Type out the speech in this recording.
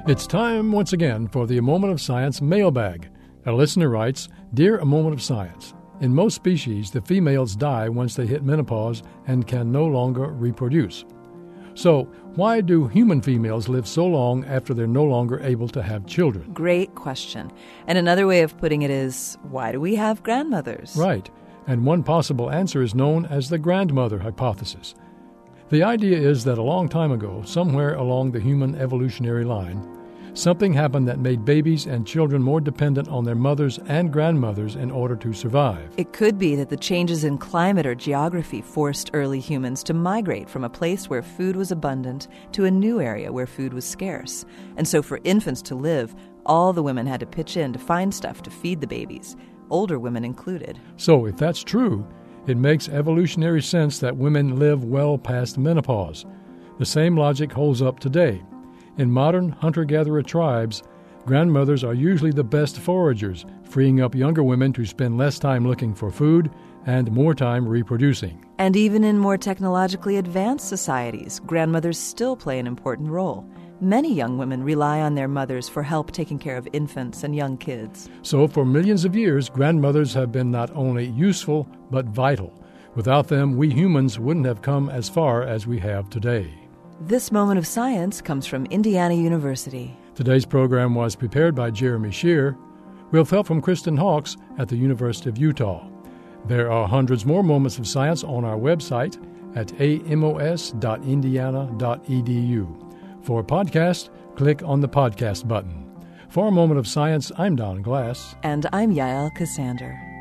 It's time once again for the A Moment of Science mailbag. A listener writes, Dear A Moment of Science, in most species, the females die once they hit menopause and can no longer reproduce. So, why do human females live so long after they're no longer able to have children? Great question. And another way of putting it is, why do we have grandmothers? Right. And one possible answer is known as the grandmother hypothesis. The idea is that a long time ago, somewhere along the human evolutionary line, something happened that made babies and children more dependent on their mothers and grandmothers in order to survive. It could be that the changes in climate or geography forced early humans to migrate from a place where food was abundant to a new area where food was scarce. And so for infants to live, all the women had to pitch in to find stuff to feed the babies, older women included. So if that's true, it makes evolutionary sense that women live well past menopause. The same logic holds up today. In modern hunter-gatherer tribes, grandmothers are usually the best foragers, freeing up younger women to spend less time looking for food and more time reproducing. And even in more technologically advanced societies, grandmothers still play an important role. Many young women rely on their mothers for help taking care of infants and young kids. So for millions of years, grandmothers have been not only useful, but vital. Without them, we humans wouldn't have come as far as we have today. This Moment of Science comes from Indiana University. Today's program was prepared by Jeremy Shear, with help from Kristen Hawkes at the University of Utah. There are hundreds more moments of science on our website at amos.indiana.edu. For a podcast, click on the podcast button. For A Moment of Science, I'm Don Glass. And I'm Yael Cassander.